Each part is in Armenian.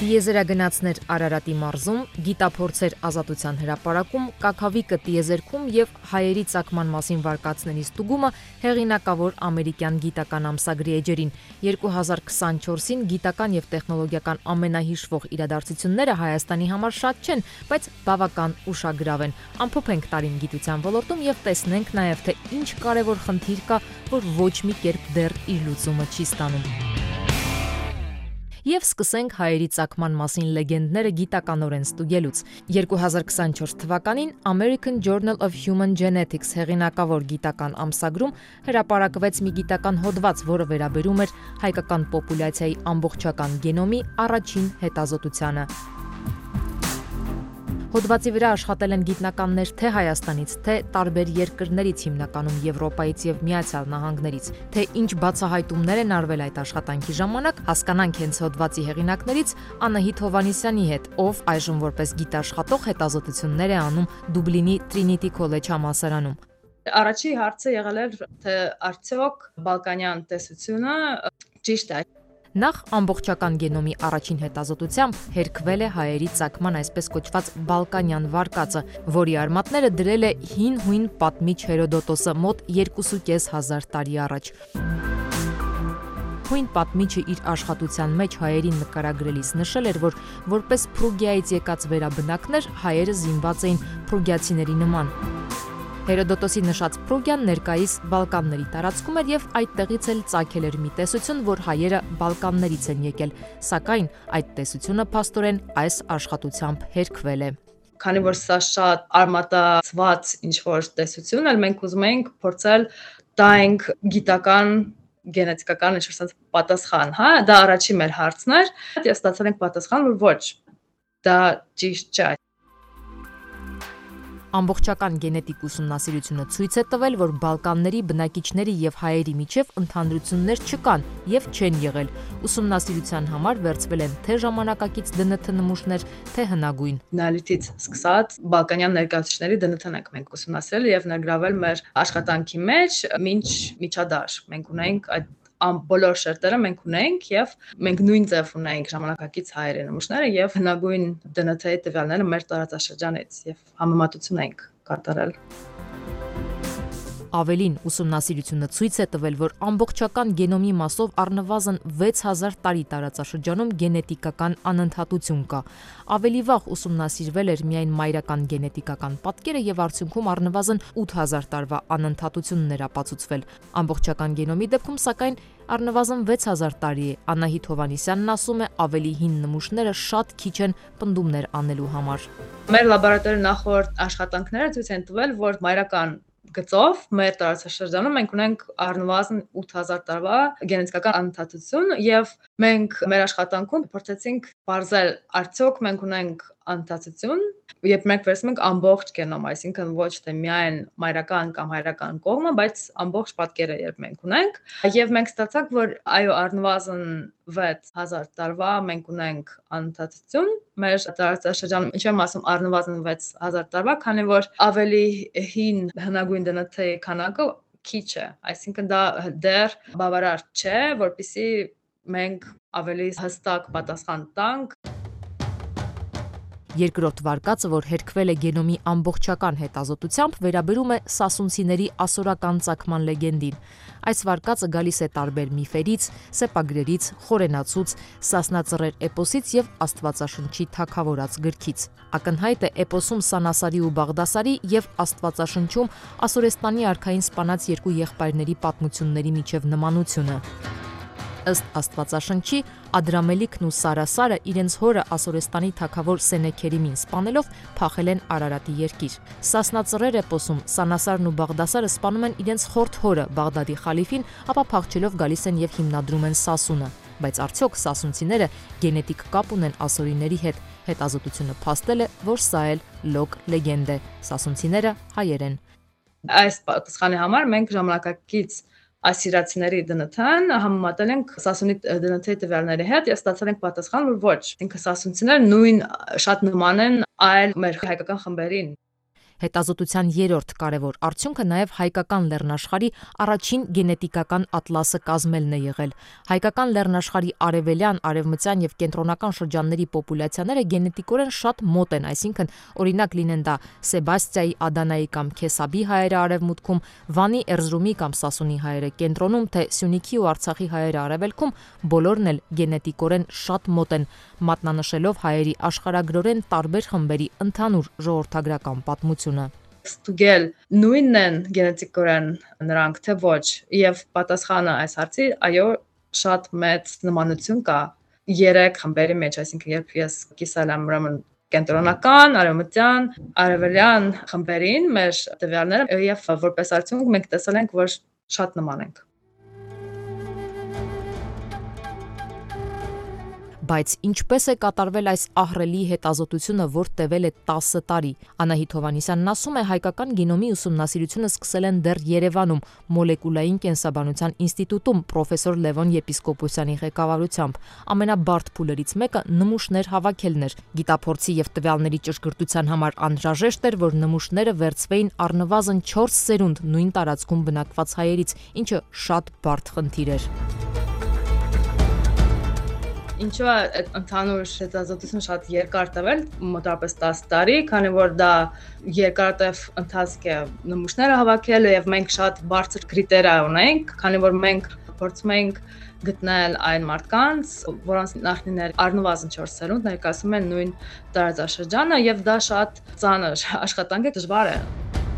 Տիեզերագնացներ Արարատի մարզում, գիտափորձեր Ազատության հրապարակում, Կաքավիկը տիեզերքում եւ հայերի ծագման մասին վարկածների ստուգումը հեղինակավոր ամերիկյան գիտական ամսագրի էջերին 2024-ին գիտական եւ տեխնոլոգիական ամենահիշվող իրադարձությունները Հայաստանի համար շատ չեն, բայց բավական ուշագրավ են։ Ամփոփենք տարին գիտության ոլորտում եւ տեսնենք նաեւ թե ինչ կարեւոր խնդիր կա, որ ոչ մի կերպ դեռ իր լուծումը չի ստանում։ Եվ սկսենք հայերի ծագման մասին լեգենդները գիտականորեն ստուգելուց։ 2024 թվականին American Journal of Human Genetics հեղինակավոր գիտական ամսագրում հրապարակվեց մի գիտական հոդված, որը վերաբերում էր հայկական պոպուլյացիայի ամբողջական գենոմի առաջին հետազոտությանը։ Հոդվածի վրա աշխատել են գիտնականներ թե Հայաստանից, թե տարբեր երկրներից, հիմնականում Եվրոպայից եւ Միացյալ Նահանգներից, թե ինչ բացահայտումներ են արվել այդ աշխատանքի ժամանակ, հասկանանք հենց հոդվածի հեղինակներից Անահիտ Հովհաննիսյանի հետ, ով այժմ որպես գիտաշխատող հետազոտություններ է անում Դուբլինի Trinity College համալսարանում։ Առաջի հարցը եղել էր, թե արդյոք բալկանյան տեսությունը ճիշտ է։ Նախ ամբողջական գենոմի առաջին հետազոտությամբ հերքվել է հայերի ծագման այսպես կոչված բալկանյան վարկածը, որի արմատները դրել է հին պատմիչ Հերոդոտոսը մոտ 2.500 տարի առաջ։ Հույն պատմիչը իր աշխատության մեջ հայերին նկարագրելիս նշել էր, որ որպես Փրուգիայից եկած վերաբնակներ հայերը զինված էին փրուգիացիների նման։ Հերոդոտոսի նշած Փրուգիան ներկայիս Բալկանների տարածքում էր եւ այդտեղից էլ ծագել էր մի տեսություն, որ հայերը Բալկաններից են եկել, սակայն այդ տեսությունը փաստորեն այս աշխատությամբ հերքվել է։ Քանի որ սա շատ արմատացված ինչ-որ տեսություն է, մենք ուզում ենք փորձել տանք գիտական գենետիկական ինչ-որ պատասխան, հա, դա առաջին մեր հարցն էր, եւ ստացել ենք պատասխան, որ ոչ, դա ճիշտ չէ։ Ամբողջական գենետիկ ուսումնասիրությունը ցույց է տվել, որ Բալկանների բնակիչների եւ հայերի միջև ընդհանրություններ չկան եւ չեն եղել։ Ուսումնասիրության համար վերցվել են թե ժամանակակից ԴՆԹ նմուշներ, թե հնագույն։ Նալիթից սկսած բալկանյան ներկայացուցիչների ԴՆԹ-ն ենք մենք ուսումնասիրել եւ ներգրավել մեր աշխատանքի մեջ մինչ միջադար։ Մենք ունենք այդ բոլոր շերտերը մենք ունենք եւ մենք նույն ձև ունենք ժամանակակից հայերի նմուշները եւ հնագույն ԴՆԹ-ի տվյալները մեր տարածաշրջանից եւ համեմատություն ենք կատարել։ Ավելին, ուսումնասիրությունը ցույց է տվել, որ ամբողջական գենոմի մասով առնվազն 6000 տարի տարածաշրջանում գենետիկական անընդհատություն կա։ Ավելի վաղ ուսումնասիրվել էր միայն մայրական գենետիկական պատկերը եւ արդյունքում առնվազն 8000 տարվա անընդհատությունն էր ապացուցվել։ Ամբողջական գենոմի դեպքում, սակայն, առնվազն 6000 տարի է։ Անահիտ Հովհաննիսյանն ասում է, ավելի հին նմուշները շատ քիչ են պնդումներ անելու համար։ Մեր լաբորատորիայի նախորդ աշխատանքները ցույց են տվել, որ մայրական գծով մեր տարածաշրջանում մենք ունենք առնվազն 8000 տարվա գենետիկական անընդհատություն եւ մենք մեր աշխատանքում փորձեցինք բարձել արդյոք մենք ունենք անընդհատություն, երբ մենք վերցնում ենք ամբողջ գենոմ, այսինքն ոչ թե միայն մայրական կամ հայրական կողմը, բայց ամբողջ պատկերը երբ մենք ունենք, եւ մենք ստացանք, որ այո, առնվազն 6000 տարվա մենք ունենք անընդհատություն մեր տարածաշրջանում, ինչ եմ ասում, առնվազն 6000 տարվա, քանի որ ավելի հին հնագույն ԴՆԹ-ի քանակը քիչ է, այսինքն դա դեռ բավարար չէ, որպեսզի մենք ավելի հստակ պատասխան տանք։ Երկրորդ վարկածը, որ հերքվել է գենոմի ամբողջական հետազոտությամբ, վերաբերում է սասունցիների ասորական ծագման լեգենդին։ Այս վարկածը գալիս է տարբեր միֆերից, սեպագրերից, խորենացուց, Սասնածռեր էպոսից եւ Աստվածաշնչի թագավորած գրքից։ Ակնհայտ է էպոսում Սանասարի ու Բաղդասարի եւ Աստվածաշնչում Ասորեստանի արքային սպանած երկու եղբայրների պատմությունների միջև նմանությունը։ Ըստ Աստվածաշնչի, Ադրամելիքն ու Սարասարը իրենց հորը Ասորեստանի թագավոր Սենեքերիմին սպանելով փախել են Արարատի երկիր։ Սասնածռեր էպոսում Սանասարն ու Բաղդասարը սպանում են իրենց խորթ հորը Բաղդադի խալիֆին, ապա փախչելով գալիս են եւ հիմնադրում են Սասունը։ Բայց արդյոք սասունցիները գենետիկ կապ ունեն ասորիների հետ։ Հետազոտությունը փաստել է, որ սա էլ լոկ լեգենդ է։ Սասունցիները հայեր են։ Այս պատասխանի համար մենք ժամանակակից ասիրացիների ԴՆԹ-ն համեմատել ենք Սասունի ԴՆԹ-ի տվյալների հետ եւ ստացել ենք պատասխան, որ ոչ, ինքը սասունցիները նույն շատ նման են այլ մեր հայկական խմբերին։ Հետազոտության երրորդ կարևոր արդյունքը նաև հայկական լեռնաշխարհի առաջին գենետիկական ատլասը կազմելն է եղել։ Հայկական լեռնաշխարհի արևելյան, արևմտյան եւ կենտրոնական շրջանների պոպուլյացիաները գենետիկորեն շատ մոտ են, այսինքն օրինակ լինեն դա Սեբաստիայի, Ադանայի կամ Քեսաբի հայերը արևմուտքում, Վանի, Էրզրումի կամ Սասունի հայերը կենտրոնում, թե Սյունիքի ու Արցախի հայերը արևելքում, բոլորն էլ գենետիկորեն շատ մոտ են, մատնանշելով հայերի աշխարհագրորեն տարբեր խմբերի ընդհանուր ժողովրդագրական պատմությունը։ Ստուգել նույնն են գենետիկորեն նրանք թե ոչ, եւ պատասխանը այս հարցի այո, շատ մեծ նմանություն կա 3 խմբերի մեջ, այսինքն երբ ես կիսել եմ ուրեմն կենտրոնական, արևմտյան, արևելյան խմբերին մեր տվյալները եւ որպես արդյունք մենք տեսել ենք, որ շատ նման ենք։ Բայց ինչպես է կատարվել այս ահռելի հետազոտությունը, որ տևել է 10 տարի։ Անահիտ Հովհաննիսյանն ասում է, հայկական գենոմի ուսումնասիրությունը սկսել են դեռ Երևանում, մոլեկուլային կենսաբանության ինստիտուտում պրոֆեսոր Լևոն Եպիսկոպոսյանի ղեկավարությամբ։ Ամենաբարդ փուլերից մեկը նմուշներ հավաքելն էր։ Գիտափորձի եւ տվյալների ճշգրտության համար անհրաժեշտ էր, որ նմուշները վերցվեին առնվազն 4 սերունդ նույն տարածքում բնակված հայերից, ինչը շատ բարդ խնդիր էր։ Ինչու է այդ ընդհանուր հետազոտությունը շատ երկար տևել, մոտավորապես 10 տարի, քանի որ դա երկարատև ընթացք է նմուշները հավաքելը եւ մենք շատ բարձր կրիտերիա ունենք, քանի որ մենք փորձում ենք գտնել այն մարդկանց, որոնց նախնիներ առնվազն 4 սերունդ ներկայացնում են նույն տարածաշրջանը եւ դա շատ ծանր աշխատանք է, դժվար է։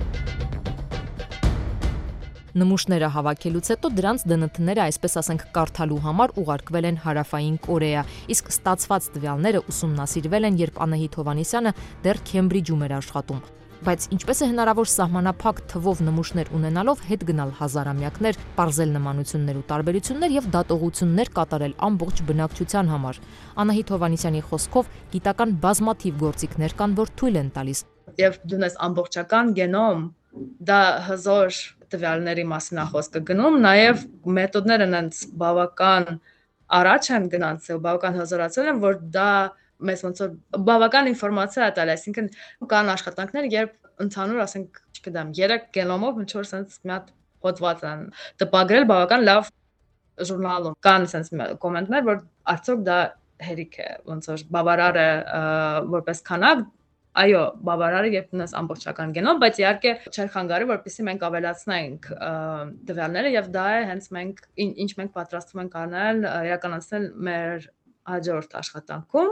Նմուշները հավաքելուց հետո դրանց ԴՆԹ-ները, այսպես ասենք, կարդալու համար ուղարկվել են Հարավային Կորեա, իսկ ստացված տվյալները ուսումնասիրվել են, երբ Անահիտ Հովհաննիսյանը դեռ Քեմբրիջում էր աշխատում։ Բայց ինչպես է հնարավոր սահմանափակ թվով նմուշներ ունենալով հետ գնալ հազարամյակներ, պարզել նմանություններ ու տարբերություններ եւ դատողություններ կատարել ամբողջ բնակչության համար։ Անահիտ Հովհաննիսյանի խոսքով գիտական բազմաթիվ գործիքներ կան, որ թույլ են տալիս։ Երբ դու ունես ամբողջական գենոմ, դա հզոր տվյալների մասին է խոսքը գնում, նաև մեթոդները այնց բավական առաջ են գնացել, բավական հզորացել են, որ դա մեզ ոնց որ բավական ինֆորմացիա է տալիս, այսինքն կան աշխատանքներ, երբ ընդհանուր, ասենք, չգիտեմ, 3 գենոմով ինչ որ sense մի հատ հոդված են տպագրել բավական լավ ժուրնալում։ Կան sense կոմենտներ, որ արդյոք դա հերիք է, ոնց որ բավարար է որպես քանակ։ Այո, բավարար է, երբ ունես ամբողջական գենոմ, բայց իհարկե չէր խանգարի, որպեսզի մենք ավելացնենք տվյալները եւ դա է հենց մենք ինչ մենք պատրաստվում ենք անել, իրականացնել մեր հաջորդ աշխատանքում։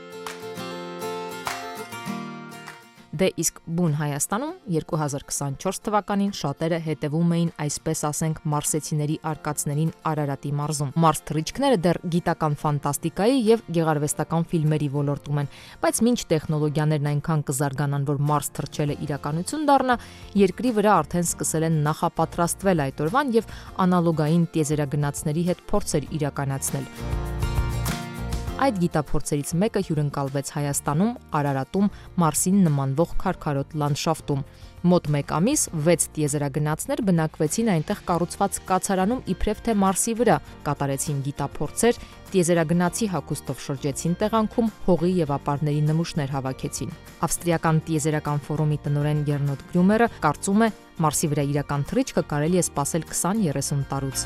Դե իսկ բուն Հայաստանում 2024 թվականին շատերը հետևում էին, այսպես ասենք, մարսեցիների արկածներին Արարատի մարզում։ Մարս թռիչքները դեռ գիտական ֆանտաստիկայի եւ գեղարվեստական ֆիլմերի ոլորտում են, բայց մինչ տեխնոլոգիաներն այնքան կզարգանան, որ մարս թռչելը իրականություն դառնա, երկրի վրա արդեն սկսել են նախապատրաստվել այդ օրվան եւ անալոգային տիեզերագնացների հետ փորձեր իրականացնել։ Այդ գիտափորձերից մեկը հյուրընկալվեց Հայաստանում, Արարատում, Մարսին նմանվող քարքարոտ լանդշաֆտում։ Մոտ 1 ամիս 6 տիեզերագնացներ բնակվեցին այնտեղ կառուցված կացարանում իբրև թե Մարսի վրա, կատարեցին գիտափորձեր, տիեզերագնացի հագուստով շրջեցին տեղանքում, հողի եւ ապարների նմուշներ հավաքեցին։ Ավստրիական տիեզերական ֆորումի տնօրեն Գերնոտ Գրյումերը կարծում է, Մարսի վրա իրական թռիչքը կարելի է սպասել 20-30 տարուց։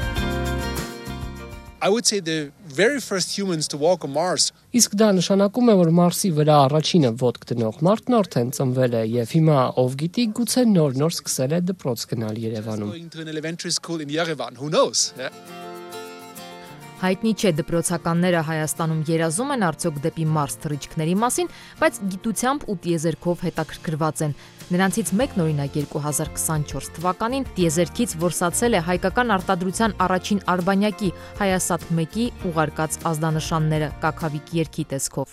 I would say the very first humans to walk on Mars. Իսկ դա նշանակում է, որ Մարսի վրա առաջինը ոտք դնող մարդն արդեն ծնվել է եւ հիմա ով գիտի գուցե նոր սկսել է դպրոց գնալ Երևանում։ Going to an elementary school in Yerevan, who knows? Yeah. Հայտնի չէ դպրոցականները Հայաստանում երազում են արդյոք դեպի Մարս թռիչքների մասին, բայց գիտությամբ ու տիեզերքով հետաքրքրված են։ Նրանցից մեկն օրինակ 2024 թվականին տիեզերքից որսացել է հայկական արտադրության առաջին արբանյակի Հայասատ 1-ի ուղարկած ազդանշանները կաքավիկ երգի տեսքով։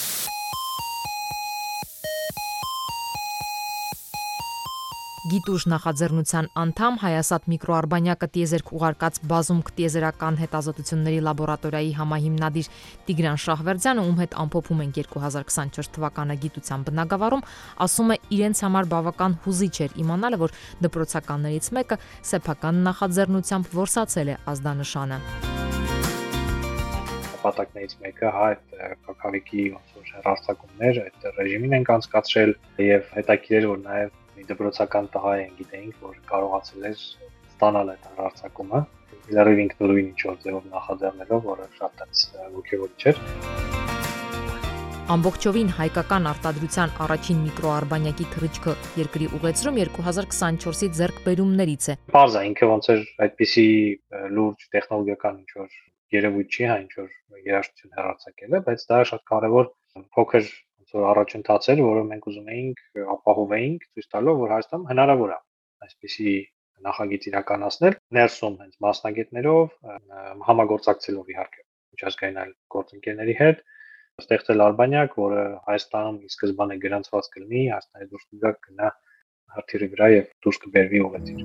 Գիտուժ նախաձեռնության անդամ Հայասատ միկրոարբանյակը տիեզերք ուղարկած բազումք տիեզերական հետազոտությունների լաբորատորիայի համահիմնադիր Տիգրան Շահվերդյանը, ում հետ ամփոփում ենք 2024 թվականը գիտության բնագավառում, ասում է իրենց համար բավական հուզիչ էր իմանալը, որ դպրոցականներից մեկը սեփական նախաձեռնությամբ որսացել է ազդանշանը։ նպատակներից մեկը այդ կակավիկի ոնց որ հեռարձակումներ այդ ռեժիմին են անցկացրել եւ հետաքրքիր էր որ նաեւ մի դպրոցական տղա են գիտեինք որ կարողացել էր ստանալ այդ հեռարձակումը լրիվ ինքնուրույն ինչ-որ ձևով նախաձեռնելով որը շատ ոգևորիչ էր Ամբողջովին հայկական արտադրության առաջին միկրոարբանյակի թռիչքը երկրի ուղեցրում 2024-ի ձեռքբերումներից է։ Պարզ է ինքը ոնց էր այդպիսի լուրջ տեխնոլոգիական ինչ-որ երևույթ չի, հա ինչ-որ երաժշտություն հեռարձակելը, բայց դա շատ կարևոր փոքր ոնց որ առաջընթաց էր, որը մենք ուզում էինք ապահովեինք, ցույց տալով, որ Հայաստանում հնարավոր է այսպիսի նախագիծ իրականացնել, ներսում հենց մասնագետներով, համագործակցելով իհարկե միջազգային այլ գործընկերների հետ ստեղծել արբանյակ, որը Հայաստանում ի սկզբանե գրանցված կլինի, Հայաստանի դուրս կգա հրթիռի վրա եւ դուրս կբերվի ուղղաթիռ։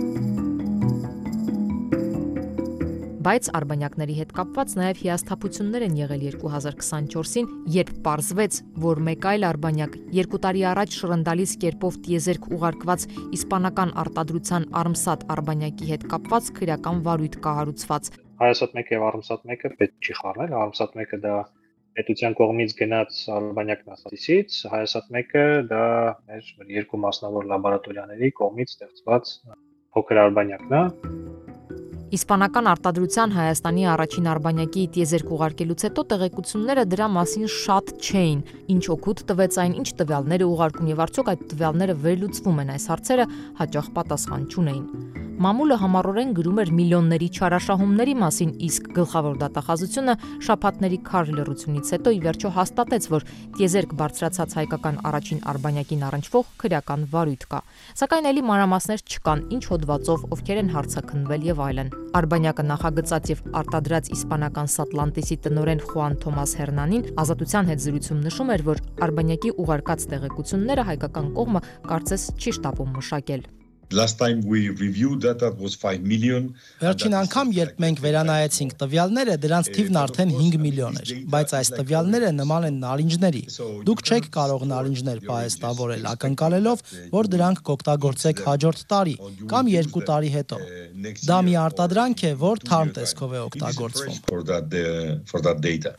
Բայց արբանյակների հետ կապված նաև հիասթափություններ են եղել 2024-ին, երբ պարզվեց, որ մեկ այլ արբանյակ 2 տարի առաջ շռնդալից կերպով տիեզերք ուղարկված իսպանական արտադրության Armsat արբանյակի հետ կապված քրեական վարույթ կահարուցված։ Armsat 1 եւ Armsat 1-ը պետք չի խառնել, Armsat 1-ը դա պետության կողմից գնաց արբանյակն ասացից, Հայաստան 1-ը դա մեր երկու մասնավոր լաբորատորիաների կողմից ստեղծված փոքր արբանյակն է։ Իսպանական արտադրության Հայաստանի առաջին արբանյակի տիեզերք ուղարկելուց հետո տեղեկությունները դրա մասին շատ չէին։ Ինչ օգուտ տվեց այն, ինչ տվյալները ուղարկում եւ արդյոք այդ տվյալները վերլուծվում են, այս հարցերը հաճախ պատասխան չունեին։ Մամուլը համառորեն գրում էր միլիոնների չարաշահումների մասին, իսկ գլխավոր դատախազությունը շաբաթների քար լռությունից հետո ի վերջո հաստատեց, որ տիեզերք բարձրացած հայկական առաջին արբանյակին առնչվող քրեական վարույթ կա։ Սակայն ելի մանրամասներ չկան, ինչ հոդվածով, ովքեր են հարցաքննվել եւ այլն։ Արբանյակը նախագծած եւ արտադրած իսպանական Սատլանտիսի տնօրեն Խուան Թոմաս Հերնանին ազատության հետ զրույցում նշում էր, որ արբանյակի ուղարկած տեղեկությունները հայկական կողմը կարծես չի շտապում մշակել։ Last time we reviewed that was 5 million. Վերջին անգամ, երբ մենք վերանայեցինք տվյալները, դրանց թիվն արդեն 5 միլիոն էր, բայց այս տվյալները նման են նարինջների։ Դուք չեք կարող նարինջներ պահեստավորել, ակնկալելով, որ դրանք կօգտագործեք հաջորդ տարի կամ 2 տարի հետո։ Դա մի արտադրանք է, որ թարմ տեսքով է օգտագործվում։ For that data.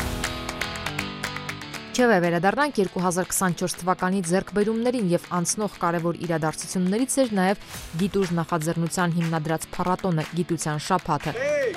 Չևէ, վերադառնանք 2024 թվականի ձեռքբերումներին եւ անցնող կարևոր իրադարձություններից էր նաեւ Գիտուժ նախաձեռնության հիմնադրած փառատոնը Գիտության շաբաթը։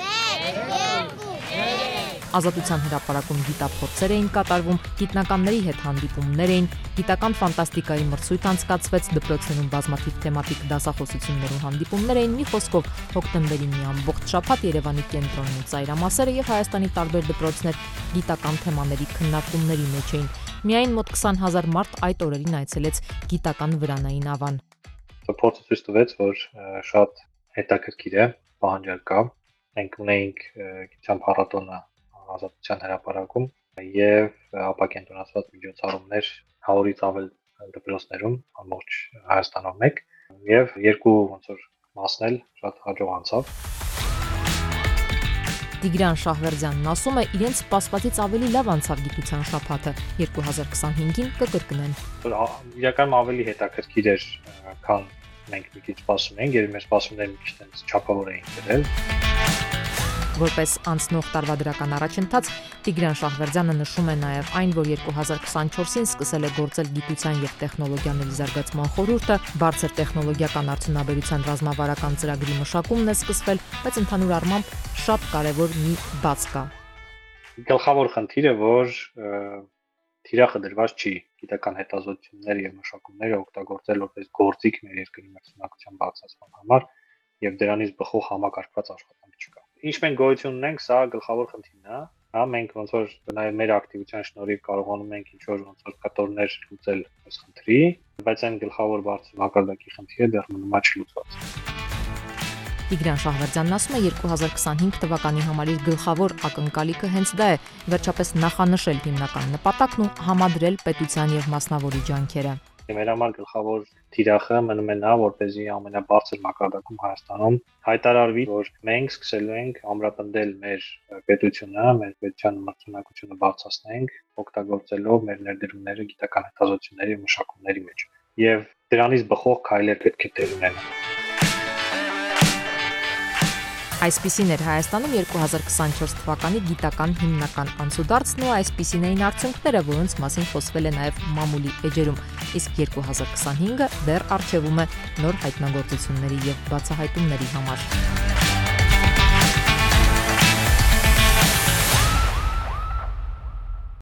Ազատության հրապարակում գիտափորձեր էին կատարվում, գիտնականների հետ հանդիպումներ էին, գիտական ֆանտաստիկայի մրցույթ անցկացվեց, դպրոցներում բազմաթիվ թեմատիկ դասախոսություններ ու հանդիպումներ էին, մի խոսքով հոկտեմբերի մի ամբողջ շաբաթ Երևանի կենտրոնն ու ծայրամասերը եւ Հայաստանի տարբեր դպրոցներ գիտական թեմաների քննարկումների մեջ էին։ Միայն մոտ 20,000 մարդ այդ օրերին այցելեց գիտական վրանային ավան։ Փորձը ցույց տվեց, որ շատ հետաքրքիր է, պահանջարկ կա։ Մենք ունեինք գիտության փառատոնը ազատության հրապարակում եւ ապակենտրոնացված միջոցառումներ 100-ից ավել դպրոցներում ամբողջ Հայաստանում մեկ եւ երկու ոնց որ մասնել շատ հաջող անցավ։ Տիգրան Շահվերդյանն ասում է, իրենց սպասվածից ավելի լավ անցավ գիտության շաբաթը 2025-ին կկրկնեն։ Իրականում ավելի հետաքրքիր էր, քան մենք մի քիչ սպասում էինք, եւ մեր սպասումները մի քիչ չափավոր էին դրել։ Որպես անցնող տարվա դրական առաջընթաց, Տիգրան Շահվերդյանը նշում է նաև այն, որ 2024-ին սկսել է գործել գիտության եւ տեխնոլոգիաների զարգացման խորհուրդը, բարձր տեխնոլոգիական արդյունաբերության ռազմավարական ծրագրի մշակումն է սկսվել, բայց ընդհանուր առմամբ շատ կարևոր մի բաց կա։ Գլխավոր խնդիրը, որ թիրախը դրված չի գիտական հետազոտությունները եւ մշակումները օգտագործել որպես գործիք մեր երկրի մրցունակության բարձրացման համար եւ դրանից բխող համակարգված աշխատանք չկա։ Ինչ մենք գոյություն ունենք, սա գլխավոր խնդիրն է, հա մենք ոնց որ նաև մեր ակտիվության շնորհիվ կարողանում ենք ինչ որ ոնց որ կտորներ լուծել այս խնդրի, բայց այն գլխավոր բարձր մակարդակի խնդիրը դեռ մնում է չլուծված։ Տիգրան Շահվերդյանն ասում է 2025 թվականի համար իր գլխավոր ակնկալիքը հենց դա է, վերջապես նախանշել հիմնական նպատակն ու համադրել պետության եւ մասնավորի ջանքերը։ Մեր համար գլխավոր թիրախը մնում է նա, որպեսզի ամենաբարձր մակարդակում Հայաստանում հայտարարվի, որ մենք սկսելու ենք ամրապնդել մեր պետությունը, մեր պետության մրցունակությունը բարձրացնենք, օգտագործելով մեր ներդրումները գիտական հետազոտությունների եւ մշակումների մեջ։ Եվ դրանից բխող քայլեր պետք է տեղ ունենան։ Այսպիսին էր Հայաստանում 2024 թվականի գիտական հիմնական անցուդարձն ու այսպիսին էին արդյունքները, որոնց մասին խոսվել է նաև մամուլի էջերում, իսկ 2025-ը դեռ առջևում է նոր հայտնագործությունների եւ բացահայտումների համար։